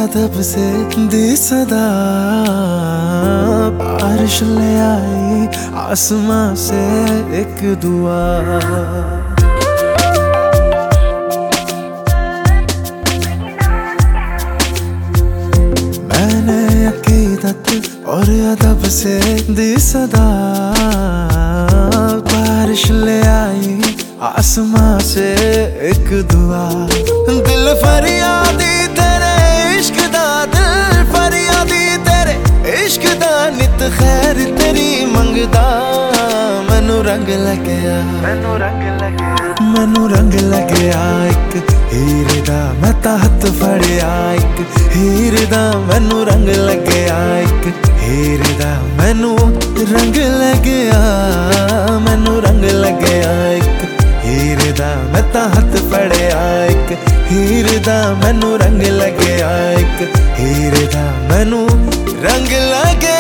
अदब से दी सदा, बारिश ले आई आसमां से एक दुआ। मैंने अकीदत और अदब से दी सदा, बारिश ले आई आसमां से एक दुआ। दिल फरियादी तेरे इश्क दा, दिल फरियादी तेरे इश्क दा, नित खैर तेरी मंगदा। मैनू रंग लगया, मैनू रंग लगया, मैनू रंग लगया एक हीरे दा। मैं तां हत्थ फड़िया एक हीरे दा, मैनू रंग लगया एक हीरे दा। मैनू रंग लगया, मैनू रंग लगया एक हीरे दा। मैं तां हत्थ फड़िया एक हीरे दा, मैनू रंग लगया एक हीरे दा। मैनू रंग लगया।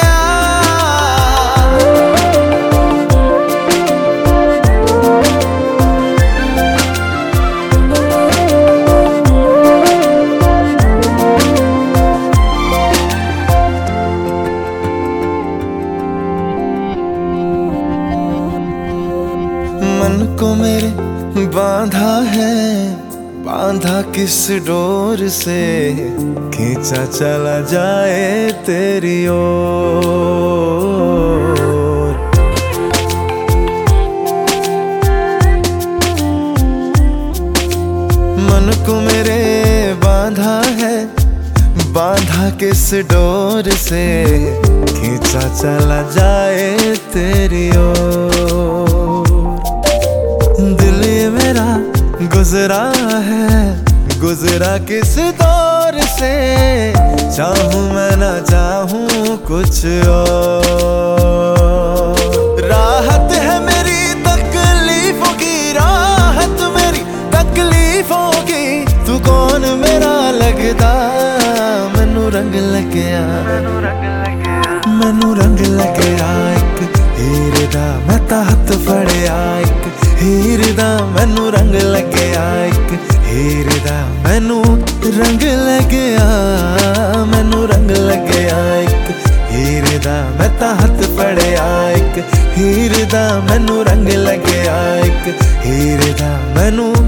मन को मेरे बांधा है, बांधा किस डोर से, खींचा चला जाए तेरी ओर। मन को मेरे बांधा है, बांधा किस डोर से, खींचा चला जाए तेरी ओर। दिल ये मेरा गुजरा है, गुजरा किस दौर से, चाहूं मैं ना चाहूं कुछ और। राहत है मेरी तकलीफों की, राहत मेरी तकलीफों की, तू कौन मेरा लगदा। मैनू रंग लगया, मैनू रंग लगया, मैनू रंग लगया एक हीरे दा। मैं तां हत्थ फड़िया एक हीरे दा, मैनू रंग लगया एक हीरे दा। मैनू रंग लगया, मैनू रंग लगया एक हीरे दा। मैं तां हत्थ फड़िया एक हीरे दा, मैनू रंग लगया एक हीरे दा। मैनू